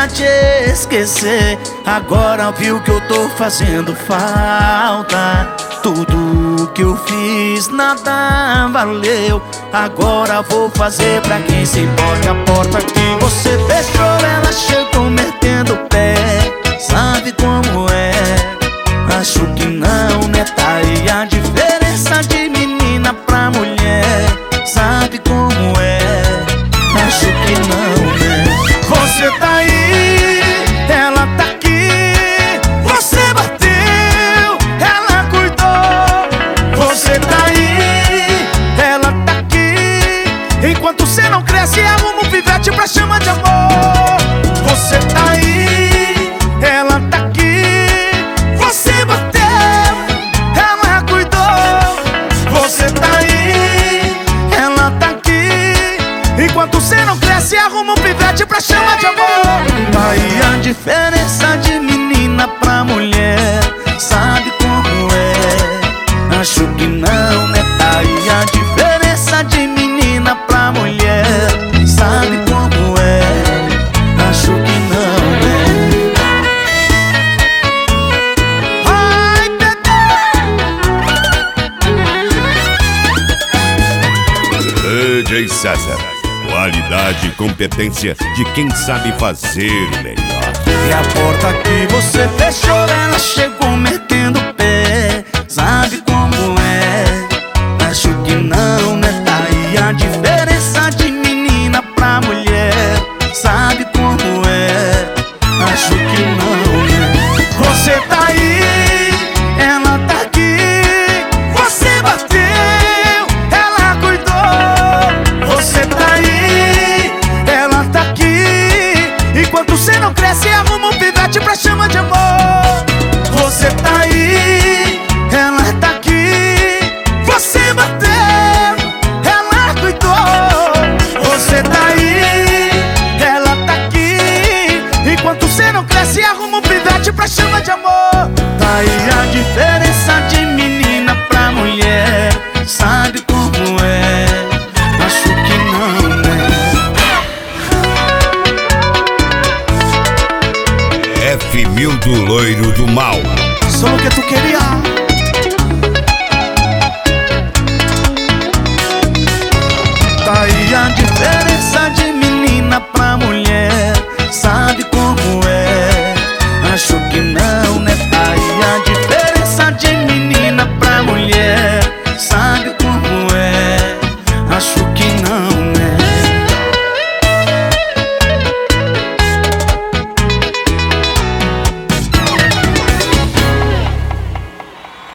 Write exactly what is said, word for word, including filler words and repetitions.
pra te esquecer. Agora viu que eu tô fazendo falta. Tudo que eu fiz nada valeu. Agora vou fazer pra quem se importa. A porta que você fechou, ela chegou metendo o pé. Sabe como é? Acho que não, né? Tá aí a diferença de menina pra mulher. Sabe como é? Acho que não, né? Você tá aí, ela tá aqui. Você bateu, ela cuidou. Você tá aí, ela tá aqui. Enquanto você não cresce, arruma um pivete pra chamar de amor. Você tá aí, ela tá aqui. Você bateu, ela cuidou. Você tá aí, ela tá aqui. Enquanto você não cresce, arruma um pivete pra chamar de amor. Aí a diferença de menina pra mulher. Sabe como é? Acho que não, né? Aí a diferença de menina pra mulher. Sabe como é? Acho que não, né? Ai, D J César, qualidade e competência de quem sabe fazer o melhor. E a porta que você fechou, ela chegou metendo o pé. Sabe como é? Acho que não, né? Tá aí a diferença de menina pra mulher. Sabe como é? Acho que não, né? Você tá aí, ela tá aqui. Você bateu, ela cuidou. Você tá aí, ela tá aqui. Enquanto você não cresce, arruma um pivete pra chamar de amor. Você tá aí, ela tá aqui. Você bateu, ela cuidou. Você tá aí, ela tá aqui. Enquanto você não cresce, arruma um pivete pra chamar de amor. Tá aí a diferença de menina pra mulher. Sabe como é? Acho que não, né? F mil do Loiro do Mal. Só o que tu queria. Tá aí a diferença